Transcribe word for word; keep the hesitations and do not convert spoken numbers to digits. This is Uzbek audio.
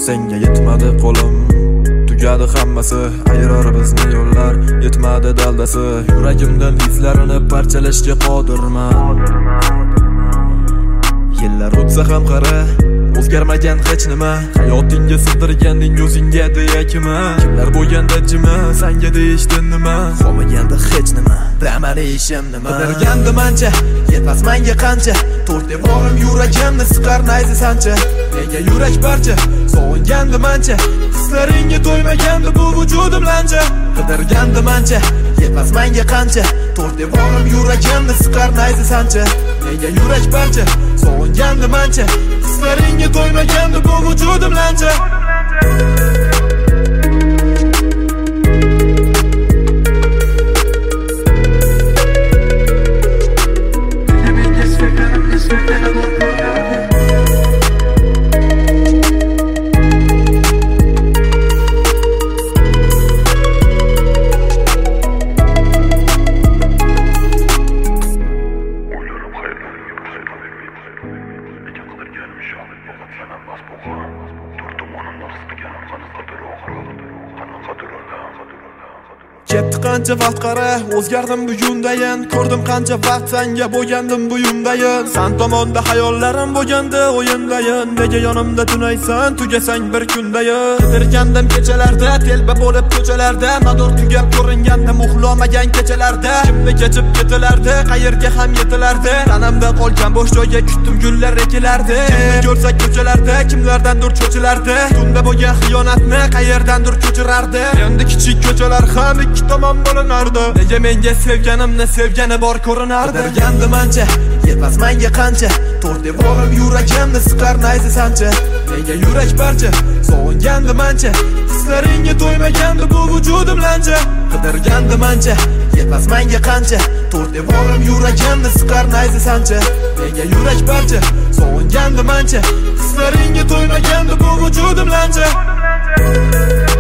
senga yetmadi qo'lim, tugadi hammasi, ayirar bizni yo'llar, yetmadi daldasi. Yuragimdan izlarini parchalashga qodirman. Yillar o'tsa ham qara, o'zgarmagan hech nima. Hayotingga sig'dirganding o'zingga deyakima. Kimlar bo'lganda jima, senga deyishdi nima? Qolmaganda hech nima, bilaman ishim nima. Qidirgandim ancha, yetmas menga qancha. To'rt devorim yuragimni siqar nayzi sancha. Nega yurak parcha, sog'ingandim ancha. Hislaringga to'ymagandi bu vujudim lancha. Qidirgandim ancha, yetmas menga qancha. To'rt devorim yuragimni siqar nayzi sancha. Nega yurak parcha, sog'ingandim ancha. Hislaringga to'ymagandi bu vujudim lancha. Ketdi qancha vaqt qara, o'zgardim bugundayin. Ko'rdim qancha vaqt senga bo'lgandim buyumdayin. Sen tomonda hayollarim bo'lganda o'yindayin. Nega yonimda tunaysan, tugasang bir kundayin. Qidirgandim kechalarda, telba bo'lib ko'chalarda. Mador tugab ko'ringanda muxlamagan kechalarda. Kimni kechib ketilardi, qayerga ham yetilardi. Tanamda qolgan bo'sh joyga kutdim gullar ekilardi. Kimni ko'rsak ko'chalarda, kimlardandir cho'chilardi. Tunda bo'lgan xiyonatni qayerdandir ko'chirardi. Endi kichik ko'chalar ham ikki tomon bo'linardi. Nega menga sevganimni sevgani bor ko'rinardi. Qidirgandim ancha, yetmas menga qancha. To'rt devorim yuragimni siqar nayzi sancha. Nega yurak parcha, sog'ingandim ancha. Hislaringga to'ymagandi bu vujudim lancha. Qidirgandim ancha, yetmas menga qancha. To'rt devorim yuragimni siqar nayzi sancha. Nega yurak parcha, sog'ingandim ancha. Hislaringga to'ymagandi bu vujudim lancha.